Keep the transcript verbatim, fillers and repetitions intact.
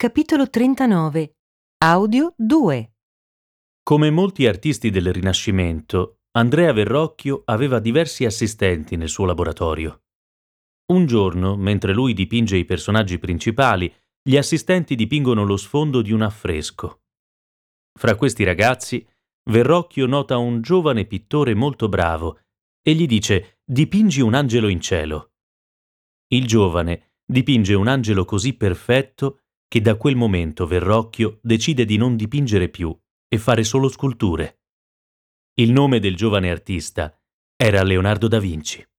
Capitolo trentanove. Audio due. Come molti artisti del Rinascimento, Andrea Verrocchio aveva diversi assistenti nel suo laboratorio. Un giorno, mentre lui dipinge i personaggi principali, gli assistenti dipingono lo sfondo di un affresco. Fra questi ragazzi, Verrocchio nota un giovane pittore molto bravo e gli dice: «Dipingi un angelo in cielo». Il giovane dipinge un angelo così perfetto che da quel momento Verrocchio decide di non dipingere più e fare solo sculture. Il nome del giovane artista era Leonardo da Vinci.